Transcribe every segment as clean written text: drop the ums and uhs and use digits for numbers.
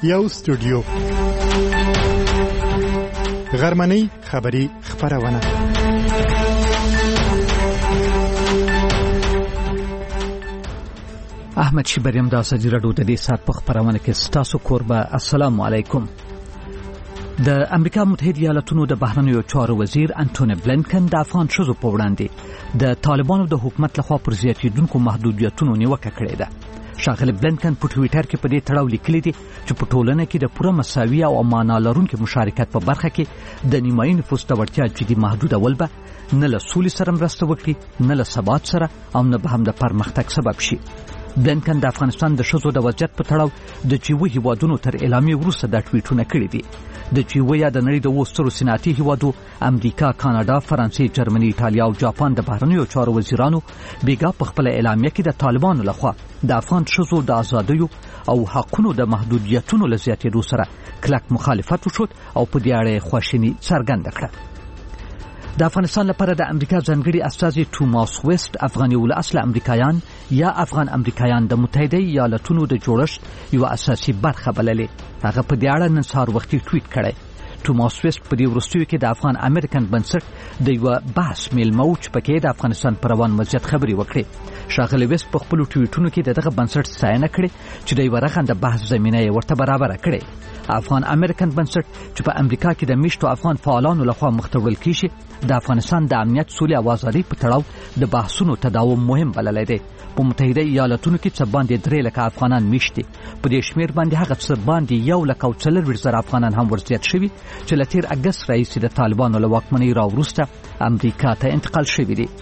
یو سټوډیو غرمنۍ خبری خبرونه احمد شیبریم د ازادي راډیو د دې سات په خبرونه کې ستاسو کوربه. السلام علیکم. د امریکا متحده ایالاتونو د بهرنیو چارو وزیر انټونی بلینکن د افغان شذو په وړاندې د طالبانو د حکومت لخوا پر زیاتېدونکو محدودیتونو نیوکه کړې ده. ښاغلی بلینکن په ټویټر کې په دې تړاو لیکلي دي چې په ټولنه کې د پوره مساوي او معنا لرونکي مشارکت په برخه کې د نیمایي نفوس د وړتیا جدي محدودول به نه له سولې سره مرسته وکړي، نه له ثبات سره او نه به هم د پرمختګ سبب شي. بلینکن د افغانستان د ښځو د وضعیت په تړاو د G7 هیوادونو تر اعلامیې وروسته دا ټویټونه کړي دي. د G7 یا د نړۍ د 2 سترو صنعتي هیوادو امریکا، کاناډا، فرانسې، جرمني، ایټالیا او جاپان د بهرنیو چارو وزیرانو بیګا په خپل اعلامیه کې د طالبانو لخوا د افغان ښځو د آزادیو او حقونو د محدودیتونو له زیاتېدو سره کلک مخالفت وشو او په دې اړه خواشیني څرګنده کړه. د افغانستان لپاره د امریکا ځانګړي استازي توماس ویسټ افغاني ول اصل امریکایان یا افغان امریکایان د متحده ایالاتونو د جوړښت یو اساسي برخه بللې. هغه په دې اړه نن سهار وختي ټویټ کړی. توماس ویسټ په دې وروستیو کې د افغان امریکن بنسټ د یو بحث میلمه و چې پکې د افغانستان پر روان وضعیت خبرې وکړي. ښاغلی ویسټ په خپل ټویټونو کې دغه بنسټ ستاینه کړې چې د یو رغنده بحث زمینه یې ورته برابره کړې. افغان امریکن بنسټ چې په امریکا کې د میشتو افغان فعالانو لخوا مخ ته وړل کیږي د افغانستان د امنیت، سولې او آزادۍ په تړاو د بحثونو تداوم مهم بللی دی. په متحده ایالاتونو کې څه باندې 3 لکه افغانان میشتي، په دې شمیر باندې هغه څه باندې 1,40,000 افغانان هم ورزیات شوي چې له تیر اګست راهیسې د طالبانو له واکمنۍ راوروسته امریکا ته انتقال شوي دي.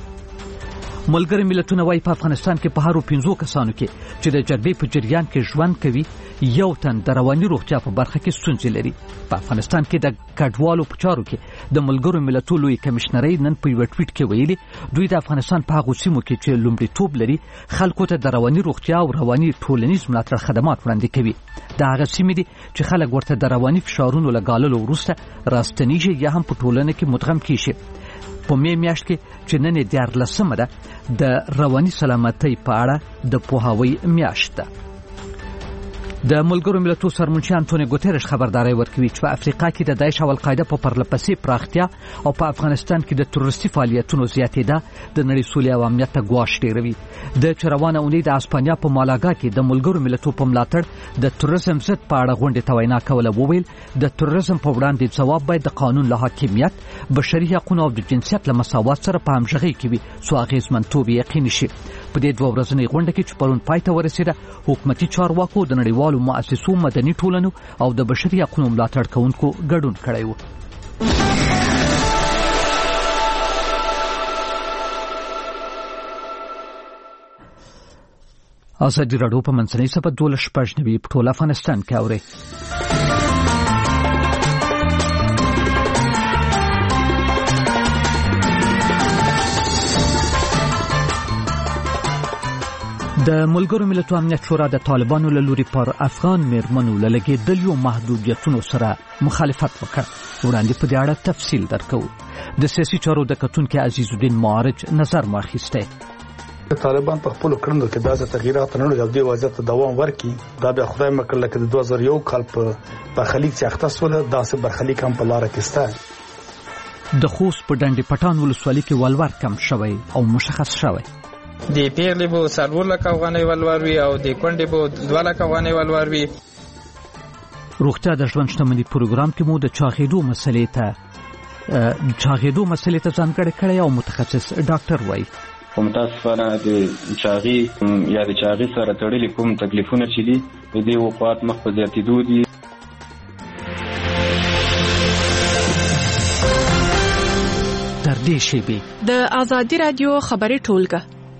ملګري ملتونه وايي په افغانستان کې په هرو 15 کسانو کې چې د جګړې په جریان کې ژوند کوي یو تن د رواني روغتیا په برخه کې ستونزې لري. په افغانستان کې د کډوالو په چارو کې د ملګرو ملتونو لوی کمشنرۍ نن په یو ټویټ کې ویلي دوی د افغانستان په هغو سیمو کې چې لومړیتوب لري خلکو ته د رواني روغتیا او رواني ټولنیز ملاتړ خدمات وړاندې کوي. دا هغه سیمې دي چې خلک ورته د رواني فشارونو له ګاللو وروسته راستنیږي یا هم په ټولنه کې مدغم کیږي. په میاشت کې چې نن 14 ده د رواني سلامتۍ په اړه د پوهاوی میاشت ده. د ملګرو ملتونو سرمنشي انټونی ګوتریش خبرداري ورکوي چې په افریقا کې د داعش او القاعده په پرلپسې پراختیا او په افغانستان کې د تروریستي فعالیتونو زیاتېدا د نړۍ سولې او امنیت ته ګواښ ډیروي. د چروانه اونۍ د اسپانیا په مالاګا کې د ملګرو ملتونو په ملاتړ د تروریزم ضد په اړه غونډې ته وینا کوله. وویل د تروریزم په وړاندې ځواب باید د قانون له حاکمیت، بشري حقوقو او د جنسیت له مساوات سره په همغږۍ کې وي څو اغېزمنتوب یقیني شي. په دې 2 ورځنۍ غونډه کې چې پرون پای ته ورسېده حکومتي چارواکو د نړیوالو مؤسسو، مدني ټولنو او د بشري حقوقو ملاتړ کوونکو ګډون کړی و. ازادي راډیو په منځنۍ سپه 12 په ټول افغانستان کې اوري. د ملګرو ملتونو امنیت شورا د طالبانو له لوري پر افغان میرمنو له لګېدلو محدودیتونو سره مخالفت وکړ. وړاندې په دې اړه تفصیل درکو. د سیاسي چارو د کتونکو عزیز الدین معارج نظر ماخیسته. طالبان په خپل کړنو کې داسې تغیرات نه لري او د وضعیت دوام ورکړي. دا بیا خدای مکړه لکه د 2001 کال په برخلیک چې اختصوله داسې برخلیک هم په لار کې سته. د خوست په ډنډ پټان ولسوالۍ کې ولور کم شوی او مشخص شوی. د پیغلې بو 4 لک افغانۍ ولور وی او د کونډې بو 2 لک افغانۍ ولور وی. روغتیا د ژوند شتمنۍ پروګرام کې مو د چاغېدو مسلې ته ځانګړی کړی او متخصص ډاکټر وایي متاسفانه د چاغي یا د چاغي سره تړلي کوم تکلیفونه چې دي د دې وقوعات مخ په زیاتېدو دي. تر دې شیبې د ازادي رادیو خبري ټولګه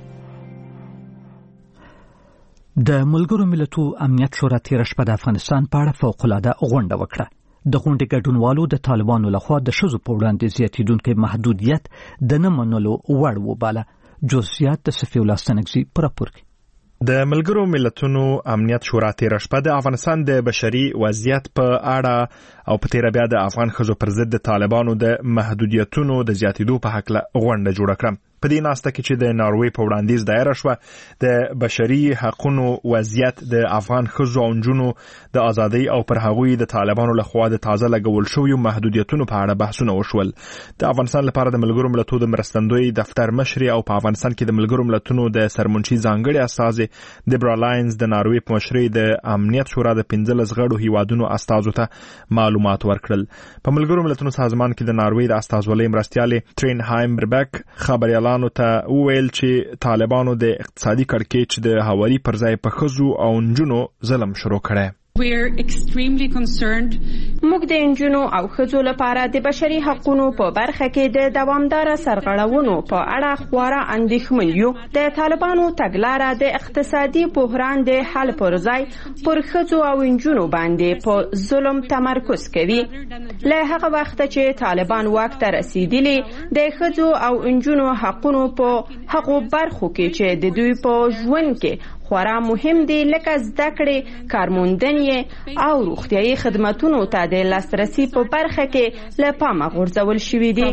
د ملګرو ملتونو امنیت شورا تیر شپه د افغانستان په اړه فوق‌العاده غونډه وکړه. د غونډې ګډونوالو د طالبانو لخوا د ښځو په وړاندې زیاتېدونکي محدودیت د نه منلو وړ وباله. جزئیات د صفي الله ستنګزي پر راپور کې. د ملګرو ملتونو امنیت شورا تیر شپه د افغانستان د بشري وضعیت په اړه او په تیر بیا د افغان ښځو پر ضد د طالبانو د محدودیتونو د زیاتېدو په حق له غونډه جوړه کړه. په دې ناسته کې چې د ناروې په وړاندیز دایره شوه د بشري حقوقو وضعیت د افغان ښځو او نجونو د ازادۍ او پر هغوی د طالبانو لخوا د تازه لګول شویو محدودیتونو په اړه بحثونه وشول. د افغانستان لپاره د ملګرو ملتونو د مرستندوی دفتر مشر او په افغانستان کې د ملګرو ملتونو د سرمنشي ځانګړي استازي دیبرا لاینز د ناروې په مشرۍ د امنیت شورا د 15 غړو هیوادونو استازو ته معلومات ورکړل. په ملګرو ملتونو سازمان کې د ناروې د استازولۍ مرستیالې ترین هایمبربک خبريالانو ته وویل چې طالبانو د اقتصادي کړکېچ د هواري پر ځای په ښځو او نجونو ظلم شروع کړی. We're extremely concerned. موږ د انجونو او ښځو لپاره د بشري حقوقو په برخه کې د دوامدار سرغړونو په اړه خورا اندېښمن یو. د طالبانو تګلاره د اقتصادي بحران د حل پر ځای پر ښځو او انجونو باندې په ظلم تمرکز کوي. له هغه وخت چې طالبان واک ته رسیدلي د ښځو او انجونو حقوقو په هغو برخو کې چې د دوی په ژوند کې خورا مهم دي لکه زده کړې، کارموندنې او روغتیايي خدماتونو ته د لاسرسي په برخه کې له پامه غورځول شوي دي.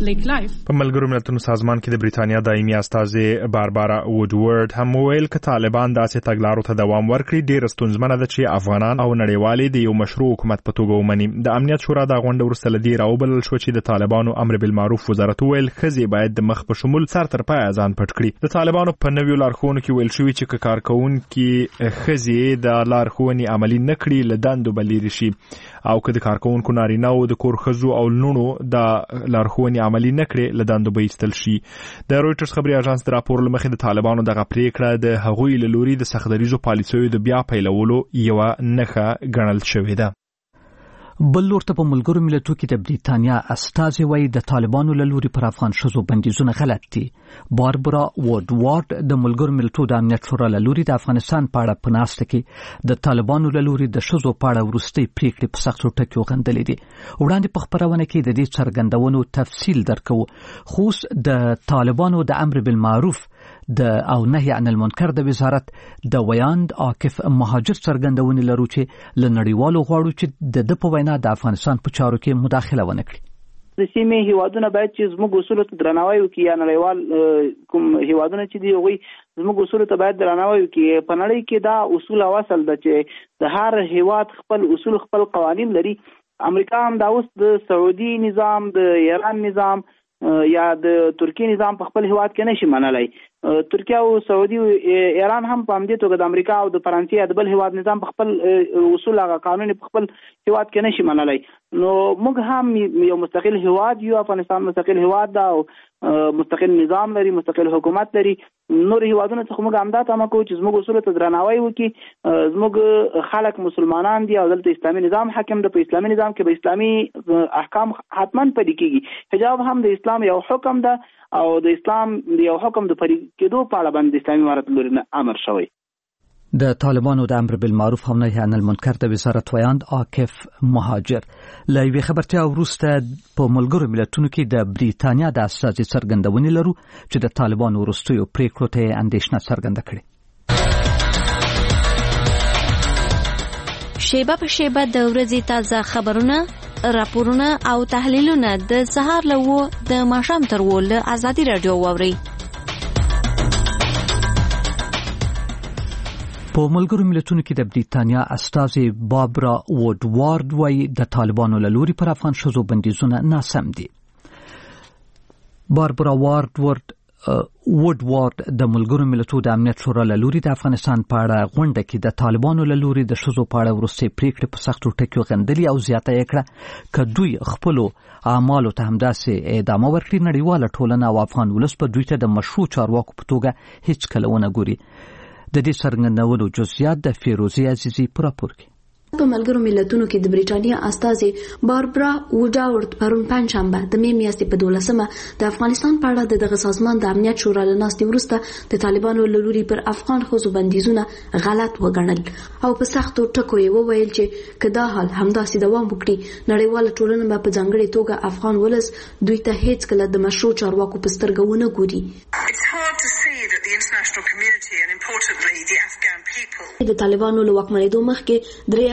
په ملګرو ملتونو سازمان کې د بریتانیا دایمي استازي باربارا وودورد هم ویل چې طالبان داسې تګلارو ته دوام ورکړي ډېر ستونزمنه ده چې افغانان او نړیوالي د یو مشروع حکومت په توګه ومني. د امنیت شورا د غونډې وروسته لدی راوبلل شو چې د طالبانو امر بالمعروف وزارت ویل ښځې باید د مخ په شمول سر تر پایه ځان پټ کړي. د طالبانو په نویو لارښوونو کې ویل شوی چې کارکونکو کې ښځې د لارښوونې عملي نه کړي له دندو به لیرې شي او که د کارکونکو نارینه او د کور ښځو او لوڼو د لارښوونې عملي نه کړي له دندو به ایستل شي. د رویټرز خبري اژانس د راپور له مخې د طالبانو دغه پریکړه د هغوی له لوري د سختدریزو پالیسیو د بیا پیلولو یوه نښه ګڼل شوې ده. بل لورته په ملګرو ملتونو کې د بریتانیا استازي وایي د طالبانو له لوري پر افغان ښځو بندیزونه غلط دي. باربرا وودورد د ملګرو ملتونو د امنیت شورا له لوري د افغانستان په اړه په ناسته کې د طالبانو له لوري د ښځو په اړه وروستۍ پریکړې په سختو ټکیو غندلې دي. وړاندې په خپرونه کې د دې څرګندونو تفصیل درکو، خو د طالبانو د امر بالمعروف د او نهي عن المنکر د وزارت د ویاند عاکف مهاجر څرګندونې لرو چې له نړیوالو غواړو چې د په وینا د افغانستان په چارو کې مداخله ونه کړي. د سیمې هیوادونه باید چې زموږ اصولو ته درناوی وکړي یا نړیوال کوم هیوادونه چې دی هغوی زموږ اصولو ته باید درناوی وکړي. په نړۍ کې دا اصول او اصل ده چې د هر هیواد خپل اصول خپل قوانین لري. امریکا هم دا اوس د سعودي نظام، د ایران نظام یا د ترکیه نظام په خپل هیواد کې نشي منلای. ترکیه او سعودي او ایران هم په همدې توګه د امریکا او د فرانسې یا د بل هیواد نظام په خپل اصول هغه قانون په خپل هیواد کې نشي منلای. نو موږ هم یو مستقل هیواد یو، افغانستان مستقل هیواد ده او مستقل نظام لري، مستقل حکومت لري. نور هیوادونه څخه موږ همدا تمه کوو چې زموږ اصول ته درناوی وکړي. زموږ خلک مسلمانان دي او دلته اسلامي نظام حاکم ده. په اسلامي نظام کې به اسلامي احکام حتما پلي کیږي. حجاب هم د اسلام یو حکم ده او د اسلام یو حکم د پلي کېدو په اړه باندې اسلامي امارت لوري امر شوی. د طالبانو د امر بالمعروف او نهي عن المنکر د وزارت ویاند عاکف مهاجر له یوې خبرتیا وروسته په ملګرو ملتونو کې د بریتانیا د استازي څرګندونې لرو چې د طالبانو وروستیو پریکړو ته اندېښنه څرګنده کړې. شیبه په شیبه د ورځې تازه خبرونه، راپورونه او تحلیلونه د سهار له 9 د ماښام تر 10 له ازادي رادیو واورئ. په ملګرو ملتونو کې د بریتانیا استازي باربرا وودورد وايي د طالبانو له لوري پر افغان ښځو بندیزونه ناسم دي. باربرا وودورد د ملګرو ملتونو د امنیت شورا له لوري د افغانستان په اړه غونډه کې د طالبانو له لوري د ښځو په اړه وروستۍ پریکړې په سختو ټکیو غندلې او زیاته یې کړه که دوی خپلو اعمالو ته همداسې ادامه ورکړي نړیواله ټولنه او افغان ولس به دوی ته د مشروع چارواکو په توګه هیڅ کله ونه ګوري. د دې څرګندونو جزئیات د فیروزي عزیزي په راپور کې. په ملګرو ملتونو کې د بریټانیا استازي باربرا وودورد پرون پنځشنبه د می میاشتې په 12مه د افغانستان په اړه دغه سازمان د امنیت شورا له ناستې وروسته د طالبانو له لوري پر افغان ښځو بندیزونه غلط وګڼل او په سختو ټکو یې وویل چې که دا حال همداسې دوام وکړي نړیواله ټولنه به په ځانګړې توګه افغان ولس دوی ته هیڅ کله د مشروع چارواکو په سترګه ونه ګوري. د طالبانو له واکمنېدو مخکې درې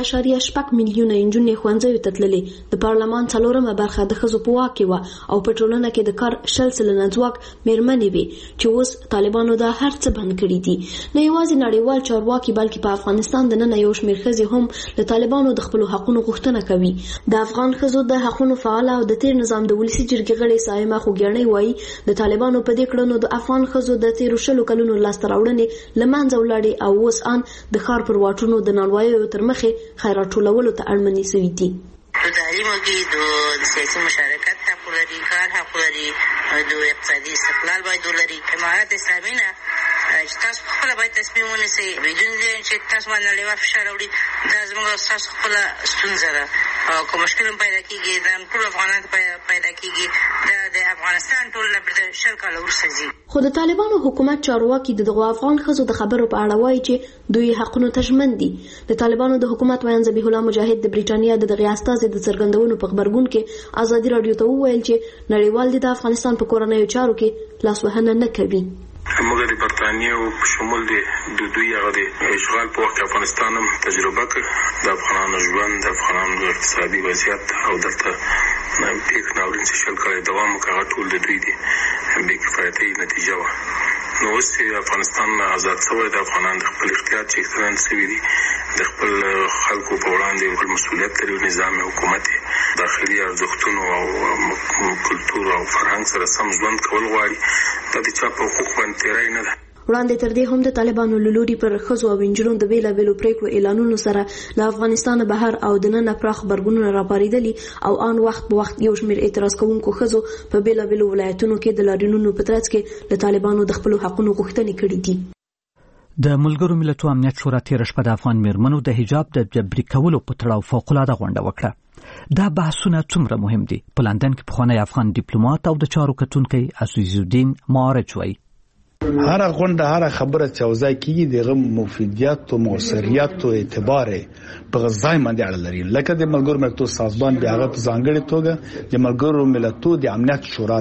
3.8 میلیونه نجونې ښوونځیو ته تللې. د پارلمان 4مه برخه د ښځو په واک کې وه او په ټولنه کې د کار 60% ځواک میرمنې وي چې اوس طالبانو دا هر څه بند کړي دي. نه یوازې نړیوال چارواکي بلکې په افغانستان د نن یو شمېر ښځې هم له طالبانو د خپلو حقونو غوښتنه کوي. د افغان ښځو د حقونو فعاله او د تیر نظام د ولسي جرګې غړې صائمه خوګیاڼۍ وایي د طالبانو په دې کړنو د افغان ښځو د تیرو 20 کلونو لاسته راوړنې له منځه ولاړې او اوس ان د ښار پر واټونو د نانواییو تر مخې خیرات ټولولو ته اړمنې سوي دي. د تعلیمو کې د سیاسي مشارکت حق لري، کار حق لري، د اقتصادي استقلال باید ولري. امارات اسلامي نه چې تاسو خپل باید تصمیم ونیسئ بدون چې تاسو باندې نړیوال فشار راوړي. دا زموږ تاسو خپل ستونزه ده او کوم مشکل پیدا کیږي دا ټول افغانانو پیدا کیږي. دا د افغانستان ټول د 20 کال وروسته ځي. خو د طالبانو حکومت چارواکي دغه افغان ښځو د خبرو په اړه وایي چې دوی حقونو ته ژمن دي. د طالبانو د حکومت ویاند ذبیح الله مجاهد د بریټانیا د دغه استازي د څرګندونو په خبرګون کې ازادي رادیو ته وویل چې نړیوال د افغانستان په کورنیو چارو کې لاسوهنه نه کوي. موږ د برتانیې او په شمول د دوی هغه د اشغال په وخت افغانستان هم تجربه کړ. د افغانانو ژوند، د افغانانو اقتصادي وضعیت او دلته پیښ ناورین چې 20 کال دوام وکړ هغه ټول د دوی د بې کفایتۍ نتیجه وه. نو اوس چې افغانستان آزاد شوی د افغانان د خپل اختیار چې اختیار شوي دي د خپل خلکو په وړاندې خپل مسؤلیت لري. نظام حکومت داخلي ارزښتونو او کلتور او فرهنګ سره سم ژوند کول غواړي. دا د چا په حقوق باندې تیری نه ده. وړاندې تر دې هم د طالبانو له لوري پر ښځو او نجونو د بېلابېلو پریکړو اعلانونو سره له افغانستانه بهر او دننه پراخ غبرګونونه راپارېدلي او آن وخت په وخت یو شمېر اعتراض کوونکو ښځو په بېلابېلو ولایتونو کې د لاریونونو په ترڅ کې له طالبانو د خپلو حقونو غوښتنې کړې دي. د ملګرو ملتونو امنیت شورا تېره شپه د افغان میرمنو د حجاب د جبري کولو په تړاو فوق‌العاده غونډه وکړه. دا بحثونه څومره مهم دي؟ په لندن کې پخوانی افغان ډیپلوماټ او د چارو کتونکی عزیز الدین معارج وایي هر غونډه هر خبره چې اوځي کیږي دغه مفیدیت او موثریت او اعتبار په ځای باندې اړه لري. لکه د ملګرو ملتونو سازمان بیا هغه په ځانګړي توګه د ملګرو ملتونو د امنیت شورا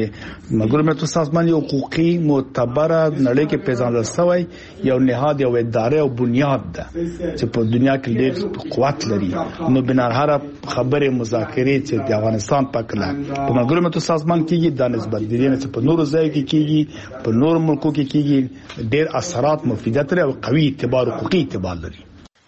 چې ملګرو ملتونو سازمان یو حقوقي معتبره نړۍ کې پیژندل شوی یو نهاد یو ادارې او بنیاد ده چې په دنیا کې ډېر قوت لري. نو بنا هر خبره مذاکرې چې د افغانستان په کله په ملګرو ملتونو سازمان کېږي د نسبت دي نه چې په نورو ځای کې کېږي په نورو ملکو کې کېږي ډېر اثرات مفیدیت لري او قوي اعتبار حقوقي اعتبار لري.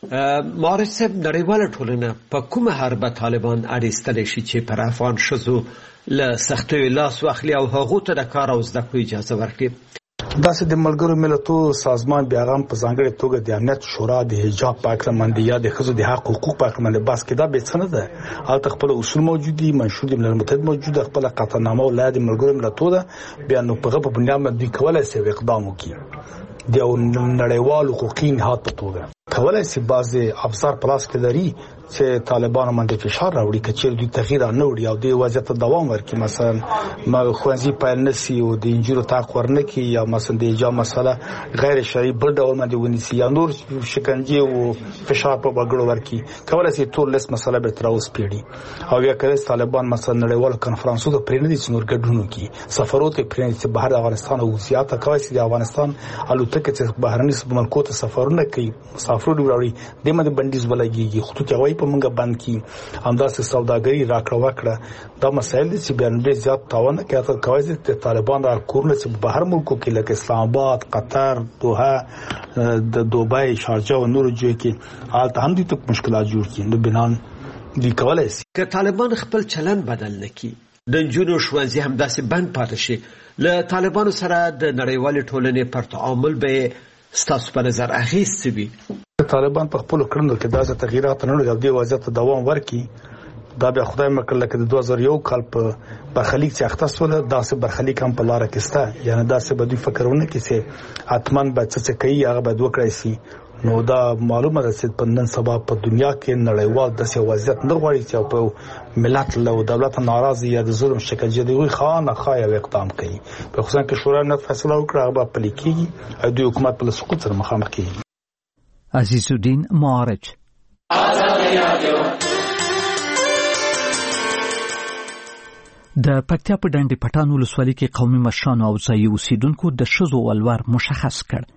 معارج صاحب نړیواله ټولنه په کومه حربه طالبان اړیستلی شي چې پر افغان ښځو له سختیو لاس واخلي او هغو ته د کار او زده کړو اجازه ورکړي؟ داسې د ملګرو ملتونو سازمان بیا هم په ځانګړي توګه د امنیت شورا د حجاب په اړه باندې یا د ښځو د حق حقوق په اړه باندې بحث کې دا به څه نه ده. هلته خپل اصول موجود دي، منشور د ملل متحد موجود، خپل قطعنامه ولایت د ملګرو ملتونو بیا نو په هغه بنیاد باندې کولای شي اقدام وکړي. د نړیوال حقوقي نهاد په توګه کولای شي بعض افسر پلاس کې لري چې طالبانو باندې فشار راوړي چې دوی تغییر نه وړي او د وضعیت دوام ورکړي. مثلا ما خوځي پایل نسی او د انجیرو تاق ورنکي یا مثلا د حجاب مسله غیر شرعي بل ډول باندې ونیسي یا نور شکنجه او فشار په وګړو ورکړي. کولای شي ټول لس مسله به تر اوسه پیړي او یا کله طالبان مثلا نړیوال کنفرانسو ته پرې نه دي چې نور ګډون وکړي، سفرونه پرې چې بهر افغانستان او زیاته کوي چې د افغانستان الوتکه چې بهرني ملکو ته سفرونه کوي مسافرو وړي د مده بندیز ولګي خطوط هوایی په منګه بند کی همداسې سوداګري راکړه وکړه. دا مسایل چې بیان ډېر زیات تاوان کوي کوي چې طالبان د کورن چې بهر ملکو کې لکه اسلام آباد، قطر، دوحه، د دوبۍ، شارجه او نور ځای کې حالت هم دي ته مشکلات جوړ کړي. نو بنان دی کولای شي که طالبان خپل چلن بدل نکړي د نجونو ښوونځي همداسې بند پاتې شي له طالبانو سره د نړیوالې ټولنې پر تعامل به ستاسو په نظر اغېز څه وي؟ طالبان په خپل کړنو کې داسې تغیرات نه لري او د وضعیت دوام ورکړي. دا بیا خدای مکړه لکه د 2001 کال په برخلیک چې اخته سول داسې برخلیک هم په لار کې سته. یعنی داسې به دوی فکرونه کې چې اتمن به څه کوي هغه به وکړي سي. نو دا معلومه ده چې په نن سبا په دنیا کې نړیوال داسې وضعیت نه غواړي چې په ملت له دولت ناراضي یا د ظلم شکنجه دی خانه خای او اقدام کوي. په خصوصا کې شورا نه فیصله وکړه هغه په لیکي او د حکومت په سقوط سره مخامخ کیږي. عزیز الدین معارج د پکتیا په ډنډ پټان ولسوالۍ کې قومي مشرانو او ځایي اوسیدونکو د ښځو ولور مشخص کړ.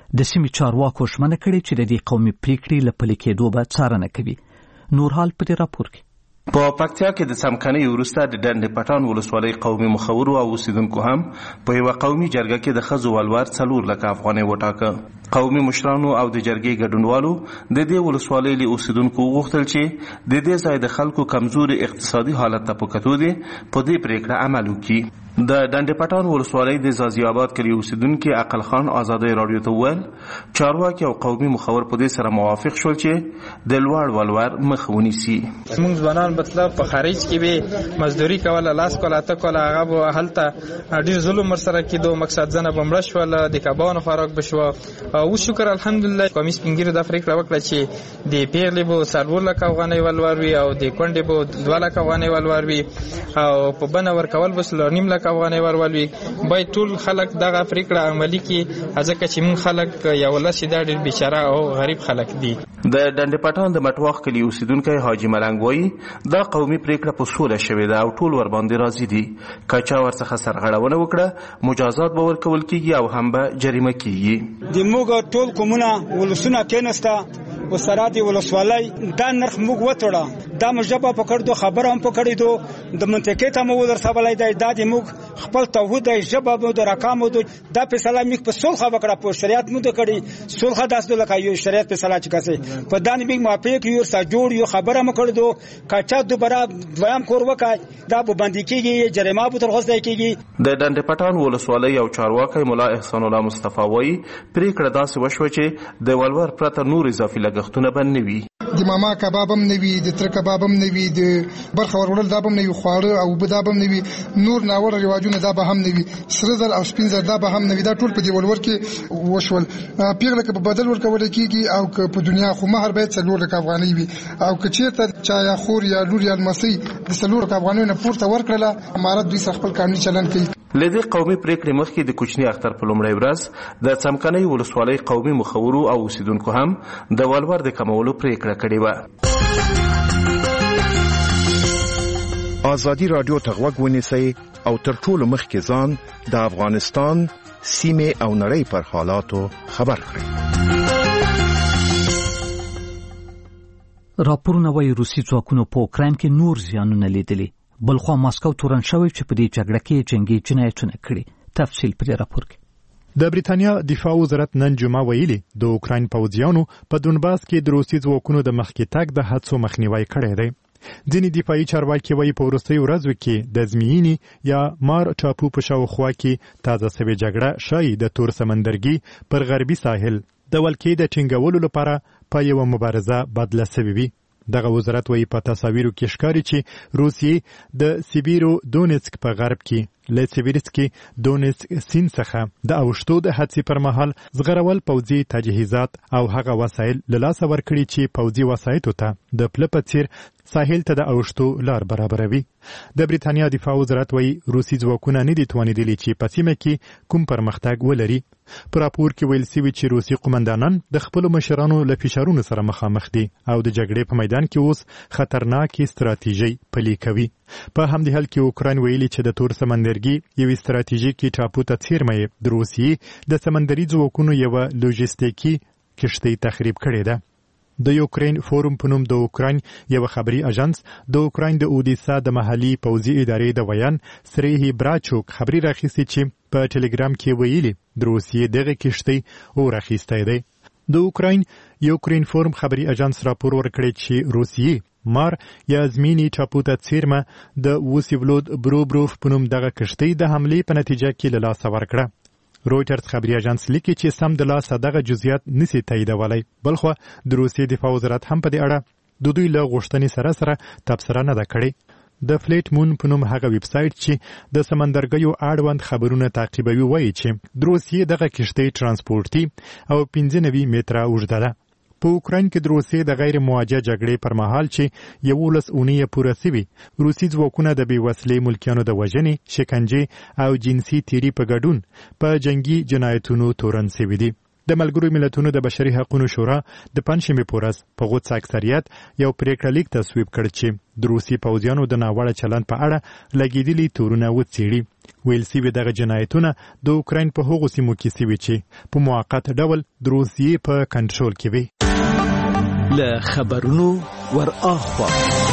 د سیمې چارواکو ژمنه کړې چې د دې قومي پریکړې له پلي کېدو به څارنه کوي. نورحال په دې راپور کې په پکتیا کې د څمکنۍ وروسته د ډنډ پټان ولسوالۍ قومي مخورو او اوسیدونکو هم په یوه قومي جرګه کې د ښځو ولور 4 لک افغانۍ وټاکه. قومي مشرانو او د جرګې ګډونوالو د دې ولسوالۍ له اوسیدونکو وغوښتل چې د دې ځای د خلکو کمزوري اقتصادي حالت ته په کتو دي په دې پریکړه عمل وکړي. د ډنډ پټان ولسوالۍ د زازي آباد کلي اوسیدونکي عقل خان آزادۍ راډیو ته وویل چارواکي او قومي مخور په دې سره موافق شول چې د لوړ ولور مخه ونیسي. موږ ځوانان مطلب په خارج کې به مزدوري کوله، لاس کوله، اته کوله، هغه به هلته ډېر ظلم ورسره کېدو، مقصد ځنه به مړه شول، د کبانو خوراک به شوه. او شکر الحمدلله قومي سپین ږیرو دا پرېکړه وکړه چې د پیغلې به 4 لک افغانۍ ولور وي او د کونډې به 2 لک افغانۍ ولور وي او په بنه ورکول به 3.5 لک افغانۍ ورولوي. باید ټول خلک دغه پرېکړه عملي کړي ځکه چې موږ خلک یو ولس دا ډېر بیچاره او غریب خلک دي. د ډنډ پټان د مټواخ کلي اوسیدونکی حاجي ملنګ وایي دا قومي پرېکړه په سوله شوې ده او ټول ورباندې راضي دي. که چا ورڅخه سرغړونه وکړه مجازات به ورکول کېږي او هم به جریمه کېږي. د موږ ټول قومونه ولسونه کېناسته و سره د ولسوالۍ دا نرخ موږ وتړه، دا مجبه پکړ دو خبره هم پکړې دو د منطقې ته مو ورسولای دی. دا د موږ خپل توحید ژبه مو د رقم دو دا فیصله موږ په صلح وکړه، په شریعت مو د کړي صلح داس د لکه یو شریعت فیصله چې کسه په دانه موږ موافق یو سره جوړ یو خبره مکړ دو کچا دوباره دویم کور وکای دا به باندې کېږي، جریمه به تر غوښتل کېږي. د ډنډ پټان ولسوالۍ او چارواکي مولا احسان الله مصطفی وایي پرېکړه داسې وشوه چې د ولور پرته نور اضافي لګښتونه به نه وي. د ماما کباب هم نه وي، د تر کباب هم نه وي، د برخه ورول دا به هم نه وي، خواړه او بدا به هم نه وي، نور ناوړه رواجونه دا به هم نه وي، سره زر او سپین زر دا به هم نه وي. دا ټول په دې ولور کې وشول. پیغله کې په بدل ورکول کېږي او که په دنیا خو مہر باید 4 لک افغانۍ وي او که چیرته چا یا خور یا لور یا لمسۍ د 4 لک افغانۍ نه پورته ورکړله امارت دوی سره خپل قانوني چلند کوي. لدې قومي پریکړې مخکې د کوچني اختر په لومړۍ ورځ د څمکنۍ ولسوالۍ قومي مخورو او اوسیدونکو هم د ولور د کمولو پریکړه کړې وه. ازادي رادیو ته غوږ ونیسئ او تر ټولو مخکې ځان د افغانستان سیمې او نړۍ پر حالاتو خبر کړئ. راپورونه وايي روسي ځواکونو په اوکراین کې نور زیانونه لیدلي، بلخوا ماسکو تورن شوی چې په دې جګړه کې جنگي جنایتونه کړي. تفصیل په دې راپور کې. د بریتانیا دفاع وزارت نن جمعه ویلي د اوکراین پوځیانو په دونباس کې د روسي ځواکونو د مخکې تګ د هڅو مخنیوي کړی دی. ځینې دفاعي چارواکي وایي په وروستیو ورځو کې د زمینی یا مار ټاپو په شاوخوا کې تازه سوې جګړه شایي د تور سمندرګي پر غربي ساحل د ولکې د ټینګولو لپاره په یوه مبارزه بدله سوې وي. دغه وزارت وایي په تصاویرو کې ښکاري چې روسیې د سیبیرو دونیتسک په غرب کې له سیبیرسکي دونیتسک سیند څخه د اوښتو د حادثې پر مهال زغرول پوځي تجهیزات او هغه وسایل له لاسه ورکړي چې پوځي وسایطو ته د پله په څیر ساحل ته د اوښتو لار برابروي. د بریتانیا دفاع وزارت وایي روسي ځواکونه نه دي توانېدلي چې په سیمه کې کوم پرمختګ ولري. په راپور کې ویل سوي چې روسي قومندانان د خپلو مشرانو له فشارونو سره مخامخ دي او د جګړې په میدان کې اوس خطرناکې ستراتیژۍ پلي کوي. په همدې حال کې اوکراین ویلي چې د تور سمندرګي یوې ستراتیژیکي ټاپو ته څیرمه د روسیې د سمندري ځواکونو یوه لوجستیکي کښتۍ تخریب کړې ده. د یوکرین فورم په نوم د اوکراین یو خبري اژانس د اوکراین د اودیسا د محلي پوځي ادارې د ویان سریهی براچوک خبري راخیستي چې په ټلګرام کې ویلي د روسیې دغه کښتۍ او راخیستې ده. د یوکرین فورم خبري اژانس راپور ورکړی چې روسیې مار یا زمینی ټاپو ته څیرمه د وسیولود بروبروف په نوم دغه کښتۍ د حملې په نتیجه کې له لاسه ورکړه. رویټرز خبري اژانس لیکي چې سم د لاسه دغه جزئیات نشي تاییدولای، بلخو د روسیې دفاع وزارت هم په دې اړه د دوی له غوښتنې سره تبصره نه ده کړې. د فلیټ مون په نوم هغه ویب سایټ چې د سمندرګیو اړوند خبرونه تعقیبوي وایي چې د روسیې دغه کښتۍ ترانسپورتي او 95 متره اوږده ده. په اوکراین کې د روسیې د غیر مواجه جګړې پر مهال چې 11 اونۍ پوره شوي روسي ځواکونه د بې وسلې ملکیانو د وژنې، شکنجې او جنسي تیري په ګډون په جنگي جنایتونو تورن شوي دي. د ملګرو ملتونو د بشري حقوقو شورا د پنځشنبې په ورځ په غوڅ اکثریت یو پریکړه لیک تصویب کړ چې د روسي پوځیانو د ناوړه چلند په اړه لګیدلي تورونه وڅېړي. ویل سوي دغه جنایتونه د اوکراین په هغو سیمو کې سوي چې په موقت ډول د روسیې په کنټرول کې وي. له خبرونو ور اخوا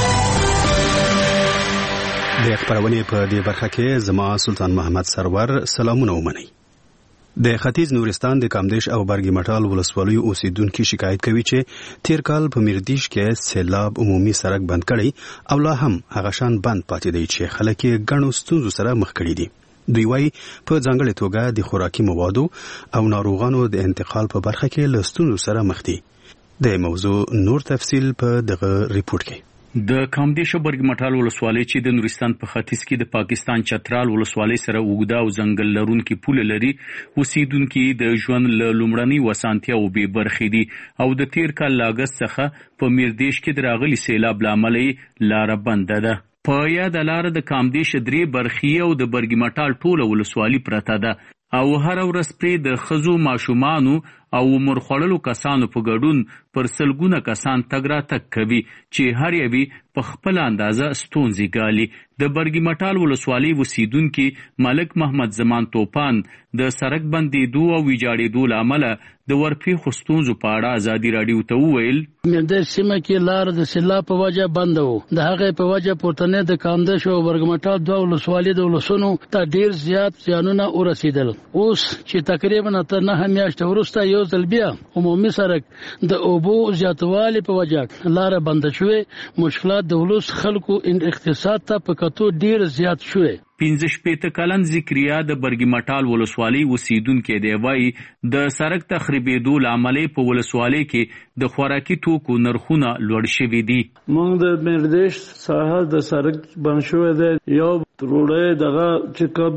د خبرونې په دې برخه کې زما سلطان محمد سرور سلامونه ومني. د ختیځ نورستان د کامدیش او برګی مټال ولسوالیو اوسیدونکو شکایت کوي چې تیر کال په میردیش کې سیلاب عمومي سړک بند کړي او لا هم هغه شان بند پاتې دی چې خلک یې ګڼو ستونزو سره مخ کړي دي. دوی وايي په ځانګړې توګه د خوراکي موادو او ناروغانو د انتقال په برخه کې له ستونزو سره مخ دي. د موضوع نور تفصیل په دغه ریپورت کې. د کامدیش او برګی مټال ولسوالۍ چې د نورستان په ختیځ کې د پاکستان چترال ولسوالۍ سره اوږده او ځنګل لرونکي پوله لري، اوسیدونکو د ژوند له لومړنۍ وسانتیا او بې برخې دي او د تیر کال لاګست څخه په میردیش کې د راغلي سیلاب لامل لار بند ده. په یاد لار د کامدیش 3 برخې او د برګی مټال ټوله ولسوالۍ پرته ده او هر ورځ پرې د خزو ماشومانو او عمر خوړلو کسانو په ګډون پر سلګونه کسان تګ راتګ کوي چې هر یوی په خپل اندازه ستونزې ګالي. د برګی مټال ولسوالۍ اوسیدونکو ملک محمد زمان توپان د سړک بندیدو او ویجاړېدو لامل د ورپېښو ستونزو په اړه ازادي راډیو ته وویل. میردیش سیمه کې لار د سیلاب په وجه بند و. د هغې په وجه پورتنۍ د کامدیش او برګی مټال 2 ولسوالۍ د ولسونو ته ډیر زیات زیانونه ورسېدل. اوس چې تقریبا تر 9 میاشتې وروسته یو ځل بیا عمومي سړک د اوبو زیاتوالي په وجه لار بند شوې. مشکلات د ولس خلکو اقتصاد ته په کتو ډیر زیات شوې. 15 کلن ذکریا د برګی مټال ولسوالۍ اوسیدونکو دی وایي د سړک تخریبېدو لامل په ولسوالۍ کې د خوراکي توکو نرخونه لوړ شوي دي. موږ د میردیش ساحه د سړک بند شوی دی. یو روډه دغه چې کوم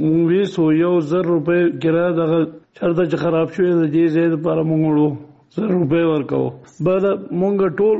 1,000 روپۍ کرایه دغه چرته چې خراب شوی دی زید پر موږ 1,000 روپۍ ورکو. بل موږ ټول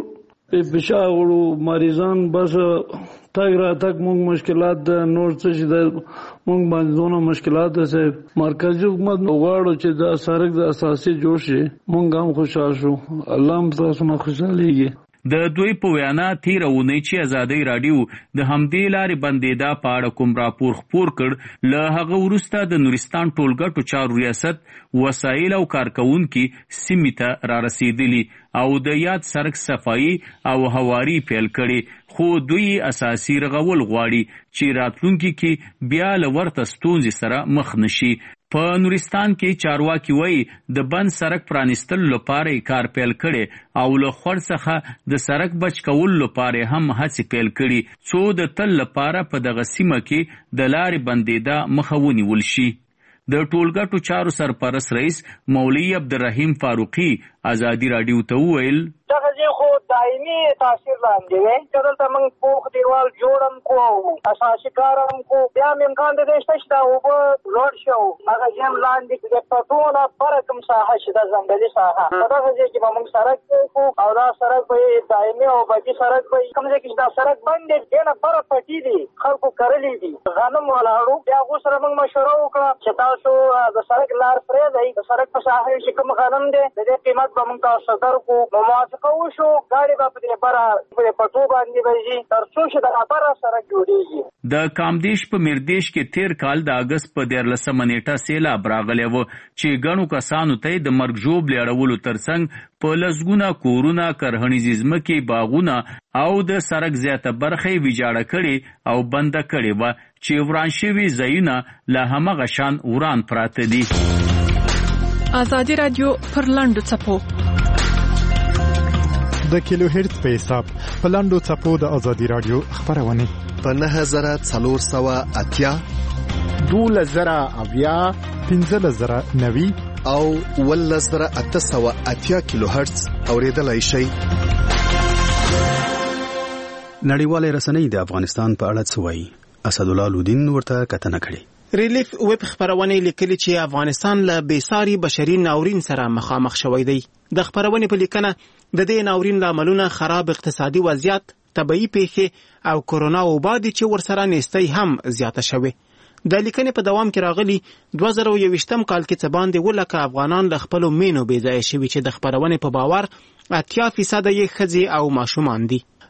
پېښاورو مریضان بس تاګ را تک موږ مشکلات د نور څه چې د موږ باندې دونه مشکلات ده. مرکزی حکومت غواړي چې د سړک د اساسي جوړ شي. موږ هم خوشاله شو. الله هم تاسو نه خوشاليږي. د دوی په وینا تیرونه چې ازادي رادیو د همدې لارې بندیدا په اړه کوم راپور خپور کړ، له هغه وروسته د نورستان ټولګټو چارو ریاست وسایل او کارکونکو سیمې ته را رسیدلی او د یاد سړک صفایي او هواري پیل کړي، خو دوی اساسي رغول غواړي چې راتلونکي کې بیا لورته ستونزې سره مخ نشي. په نورستان کې چارواکي وایي د بند سړک پرانیستل لپاره کار پیل کړي او له خور څخه د سړک بچ کول لپاره هم هڅې پیل کړي څو د تل لپاره په دغه سیمه کې د لارې بندیدا مخه ونیول شي. د ټولګټو چارو سرپرست رئیس مولوی عبدالرحیم فاروقی ازادي رادیو ته وویل دغه خو دایمي تاثیر لاندې وي. دلته موږ پوخ دیوال جوړم کو اساسي کارم کو بیا امکان دې شته چې دا وبو لوړ شو هغه یم لاندې کې په ټوله فرقم ساحه شته ځنګلي ساحه دغه چې موږ سړک کو او دا سړک به دایمي او باقي سړک به کوم ځای کې دا سړک باندې دنه پر پټي دي خلکو کړلې دي غنم ولاړو بیا غو سره موږ مشوره وکړه چې تاسو د سړک لار پرې دی د سړک په ساحه کې کوم غنم دی د دې قیمت به موږ تاسو درکو موافقه وشو. ګاډي په دې بارا په پټو باندې وځي تر څو چې د لپاره سره جوړیږي. د کامدیش په میردیش کې تیر کال د اگست په 13 نیټه سیلاب راغلی و چې ګڼو کسانو ته د مرګ ژوب لیړولو ترڅنګ په لسګونه کورونه کرهنیزې ځمکې باغونه او د سړک زیاته برخه ویجاړه کړي او بنده کړي و چې وران شوي ځایونه له همغه شان وران پراته دي. ازادي رادیو پر لاندو چپو د کیلو هرتز په حساب په لاندو چپو د ازادي رادیو خبرونه په 9480 12090 15090 او 11880 کیلو هرتز اوریدلای شي. نړیوالې رسنۍ د افغانستان په اړه څه وایي؟ اسد الله لودین ورته کتنه کړې. ریلیف ویب خبرونه لیکلي چې افغانستان له بېساري بشري ناورین سره مخامخ شوی دی. د خبرونې په لیکنه د دې ناورین لاملونه خراب اقتصادي وضعیت، طبيعي پیښې او کورونا وبا دي چې ورسره نېستۍ هم زیاته شوې. د لیکنې په دوام کې راغلي 2021 کال کې څه باندې 100,000 افغانان له خپلو مینو بې ځایه شوي چې د خبرونې په باور 80% یې ښځې او ماشومان دي.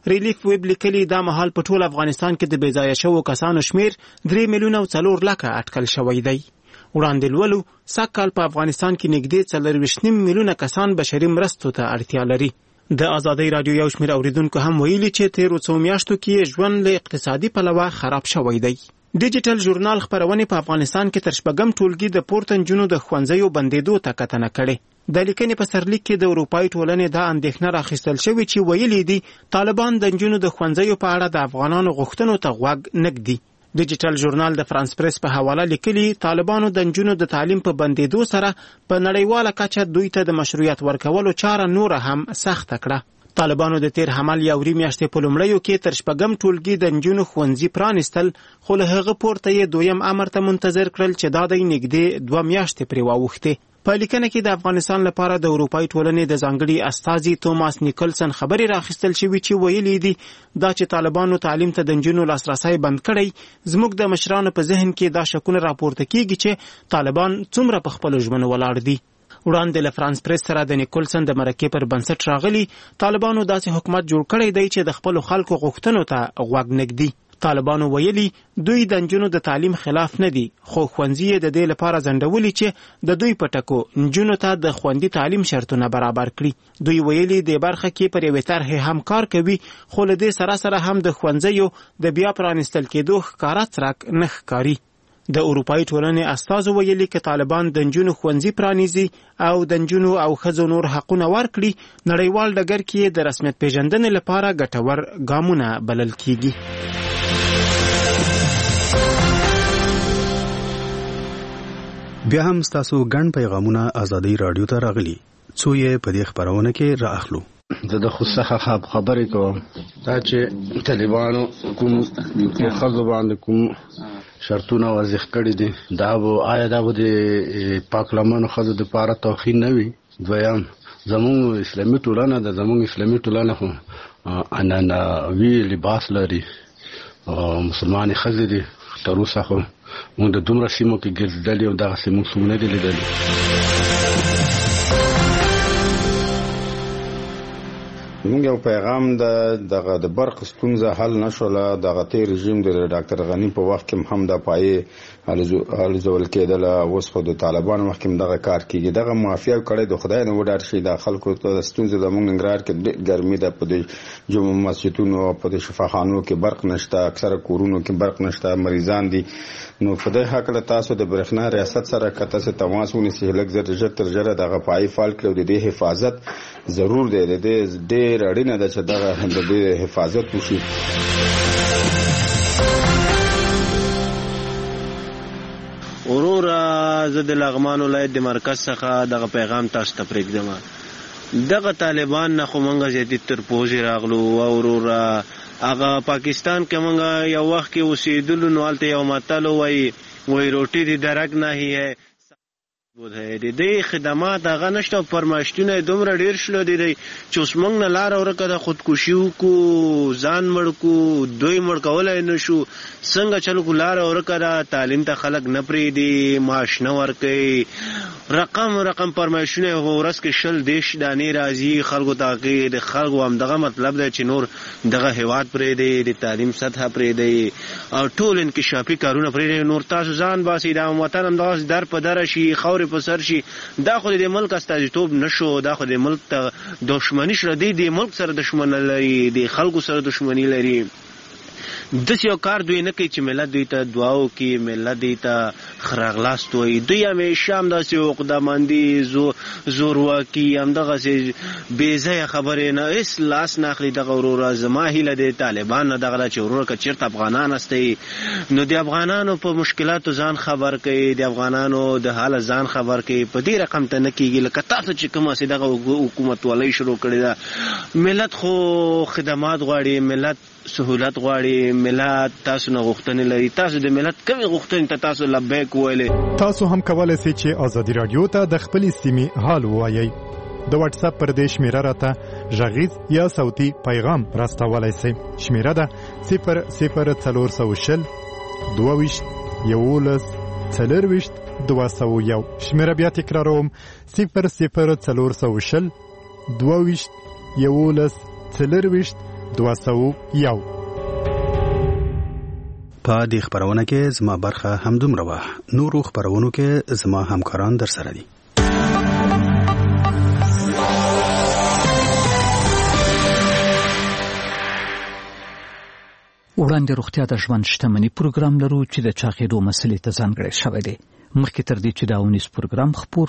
ریلیف ویب لیکلي دا مهال په ټول افغانستان کې د بېځایه شوو کسانو شمیر 3 میلیونه او 4 لکه اټکل شوی دی. وړاندې لولو سږ کال په افغانستان کې نږدې 4.5 میلیونه کسان بشري مرستو ته اړتیا لري. د ازادۍ راډیو یو شمېر اوریدونکو هم ویلي چې تېرو څو میاشتو کې ژوند له اقتصادي پلوه خراب شوی دی. ډیجیټل ژورنال خپرونې په افغانستان کې تر 6 ټولګي د پورته نجونو د ښوونځیو بندېدو ته کتنه کړې. د لیکنې په سرلیک کې د اروپایي ټولنې دا اندېښنه راخیستل شوې چې ویلي دي طالبان د نجونو د ښوونځیو په اړه د افغانانو غوښتنو ته غوږ نه ږدي. ډیجیټل ژورنال د فرانس پریس په حواله لیکلي طالبانو د نجونو د تعلیم په بندېدو سره په نړیواله کچه دوی ته د مشروعیت ورکولو چاره نوره هم سخته کړه. طالبانو د تیر حمل یا وری میاشتې په لومړیو کې تر 6 ټولګي د نجونو ښوونځي پرانیستل، خو له هغه پورته یې دویم امر ته منتظر کړل چې دا د نږدې 2 میاشتې پرې واوښتې. په لیکنه کې د افغانستان لپاره د اروپایي ټولنې د ځانګړي استازي توماس نیکلسن خبرې راخیستل شوي چې ویلي دي دا چې طالبانو تعلیم ته د نجونو لاسرسی بند کړی زموږ د مشرانو په ذهن کې دا شکونه راپورته کیږي چې طالبان څومره په خپلو ژمنو ولاړ دي. وړاندې له فرانس پریس سره د نیکولسن د مرکې پر بنسټ راغلي طالبانو داسې حکومت جوړ کړی دی چې د خپلو خلکو غوښتنو ته غوږ نه ږدي. طالبانو ویلي دوی د نجونو د تعلیم خلاف نه دي، خو ښوونځي یې د دې لپاره ځنډولي چې د دوی په ټکو نجونو ته د خوندي تعلیم شرطونه برابر کړي. دوی ویلي د برخه کې پر یوې طرحې هم کار کوي، خو له دې سره سره هم د ښوونځیو د بیا پرانیستل کېدو ښکاره څرک نه ښکاري. د اروپایي ټولنې استازو ویلي چې طالبان د نجونو ښوونځي پرانیزي او د نجونو او ښځو نور حقونه ورکړي نړیوال ډګر کې د رسمیت پیژندنې لپاره ګټور ګامونه بلل کیږي. بیا هم ستاسو ګڼ پیغامونه ازادۍ راډیو ته راغلي، څو یې په دې خپرونه کې را اخلو. زه د خود څخه خبرې کوم دا چې طالبانو کوم خلکو باندې کوم شرطونه وضع کړي دي، دا آیا دا د پاکلمانو خلکو د لپاره توخین نه وي؟ دویم زموږ اسلامي ټولنه د زموږ اسلامي ټولنه خو عنعنوي لباس لري، مسلمانې ښځې دي. تر اوسه خو موږ د دومره سیمو کې ګرځېدلي او دغسې موږ څوک نه دي لیدلي. موږ یو پیغام د برق ستونزه حل نشوله، دغه تیر رژیم د ډاکټر غنی په وخت کې هم د پایې الزول کېدله، اوس خو د طالبانو وخت کې دغه کار کېږي. دغه معافیه کړی د خدای نه وډار شي. د خلکو ته ستونزه د موږ ننګرهار کې ګرمي ده، په د جمعه مسجدونو او په د شفاخانو کې برق نشته، اکثره کورونو کې برق نشته، مریضان دي. نو په دې حق له تاسو د برېښنا ریاست سره کته څه تماس ونیسئ، لږ زر تر ژره دغه پای فعال کړو. د دې حفاظت ضرور دی، د دې ډېر اړینه ده چې دغه د دې حفاظت وشي. وروره زه د لغمان ولایت د مرکز څخه دغه پیغام تاسو ته پرېږدم. دغه طالبان نه خو موږ زیاتې تر پوځې راغلو او وروره هغه پاکستان کې موږ یو وخت کې اوسېدلو نو هلته یو متل وایي روټي د درک نه هی ہے د دې خدمات هغه نشته، فرمایشتونه دومره ډېر شلو دي چې اوس موږ نه لاره ورکه ده، خودکشي وکړو، ځان مړ کړو، دوی مړ کولی نه شو، څنګه چلو کړو، لاره ورکه ده، تعلیم ته خلک نه پرېږدي، معاش نه ورکوي، رقم فرمایشونه ورځ کې 10 دانې راځي خلکو ته. هغې د خلکو همدغه مطلب دی چې نور دغه هېواد پرېږدي، د تعلیم سطحه پرېږدي او ټول انکشافي کارونه پرېږدي. نور تاسو ځان باسئ، دا وطن همدغسې در په دره شي، خاورې په سر شي. دا خو د ملک استازیتوب نشو، دا خو د ملک ته دښمني شوه. دی د ملک سره دښمني لري، د خلکو سره دښمني لري. داسې یو کار دوی نه کوي چې ملت دوی ته دعا وکړي، ملت دوی ته ښه راغلاست وایي. دوی همیشه همداسې عقدهمندي، زورواکي، همدغسې بېځایه خبرې نه هېڅ لاس نه اخلي. دغه وروره زما هیله د طالبان نه دغه ده چې وروره که چېرته افغانان هستئ نو د افغانانو په مشکلاتو ځان خبر کوي، د افغانانو د حاله ځان خبر کوي. په دې رقم ته نه کېږي لکه تاسو چې کوم هسې دغه حکومتولۍ شروع کړې ده. ملت خو خدمات غواړي، ملت سهولت غواړي، ملت تاسو نه غوښتنې لري. تاسو د ملت کومې غوښتنې ته تاسو لبیک وویلې. تاسو هم کولی شئ چې ازادي راډیو ته د خپلې سیمې حال ووایئ. د واتس اپ پر دې شمیره راته غږیز یا صوتي پیغام راستولی شئ. شمیره ده 00420 22 11 40 201. شمیره بیا تکراروم 00420 22 11 40 201. په دې خبرونه کې زما برخه همدومره وه. نورو خبرونو کې زما همکاران در سره دي. وړاندې روغتیا د ژوند شتمني پروګرام لرو چې د چاغېدو مسلې ته ځانګړی شوی دی. مخکې تر دې چې دا اونیز پروګرام خپور